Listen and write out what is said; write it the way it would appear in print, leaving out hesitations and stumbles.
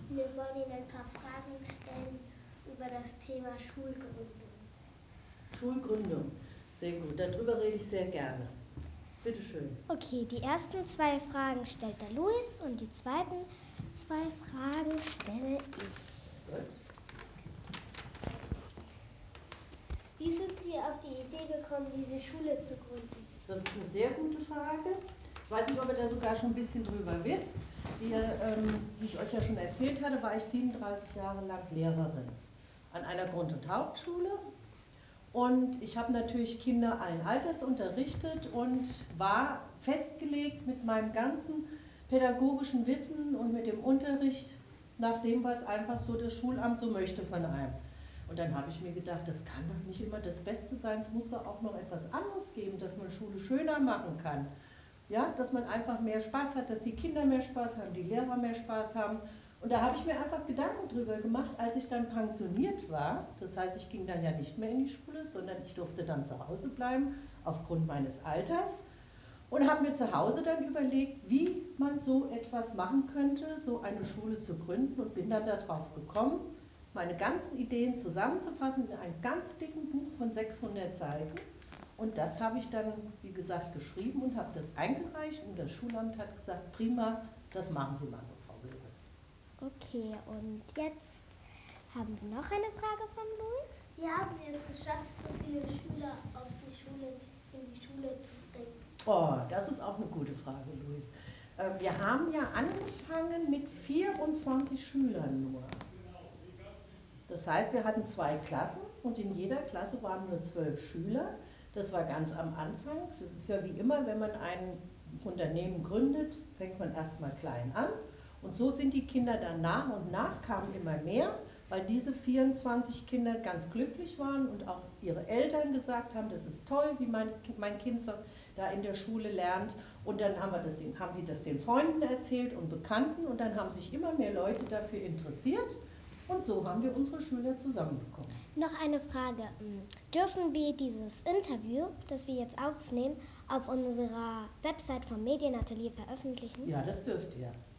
Wir wollen Ihnen ein paar Fragen stellen über das Thema Schulgründung. Schulgründung, sehr gut. Darüber rede ich sehr gerne. Bitte schön. Okay, die ersten 2 Fragen stellt der Luis und die zweiten 2 Fragen stelle ich. Gut. Wie sind Sie auf die Idee gekommen, diese Schule zu gründen? Das ist eine sehr gute Frage. Ich weiß nicht, ob ihr da sogar schon ein bisschen drüber wisst. Wie ich euch ja schon erzählt hatte, war ich 37 Jahre lang Lehrerin an einer Grund- und Hauptschule. Und ich habe natürlich Kinder allen Alters unterrichtet und war festgelegt mit meinem ganzen pädagogischen Wissen und mit dem Unterricht nach dem, was einfach so das Schulamt so möchte von einem. Und dann habe ich mir gedacht, das kann doch nicht immer das Beste sein, es muss doch auch noch etwas anderes geben, dass man Schule schöner machen kann. Ja, dass man einfach mehr Spaß hat, dass die Kinder mehr Spaß haben, die Lehrer mehr Spaß haben. Und da habe ich mir einfach Gedanken drüber gemacht, als ich dann pensioniert war. Das heißt, ich ging dann ja nicht mehr in die Schule, sondern ich durfte dann zu Hause bleiben, aufgrund meines Alters. Und habe mir zu Hause dann überlegt, wie man so etwas machen könnte, so eine Schule zu gründen, und bin dann darauf gekommen, meine ganzen Ideen zusammenzufassen in einem ganz dicken Buch von 600 Seiten. Und das habe ich dann, wie gesagt, geschrieben und habe das eingereicht. Und das Schulamt hat gesagt, prima, das machen Sie mal so, Frau Göbel. Okay, und jetzt haben wir noch eine Frage von Luis. Wie haben Sie es geschafft, so viele Schüler in die Schule zu bringen? Oh, das ist auch eine gute Frage, Luis. Wir haben ja angefangen mit 24 Schülern nur. Das heißt, wir hatten 2 Klassen und in jeder Klasse waren nur 12 Schüler. Das war ganz am Anfang. Das ist ja wie immer, wenn man ein Unternehmen gründet, fängt man erstmal klein an. Und so sind die Kinder dann nach und nach, kamen immer mehr, weil diese 24 Kinder ganz glücklich waren und auch ihre Eltern gesagt haben, das ist toll, wie mein Kind so da in der Schule lernt. Und dann haben die das den Freunden erzählt und Bekannten und dann haben sich immer mehr Leute dafür interessiert. Und so haben wir unsere Schüler zusammenbekommen. Noch eine Frage. Dürfen wir dieses Interview, das wir jetzt aufnehmen, auf unserer Website vom Medienatelier veröffentlichen? Ja, das dürft ihr.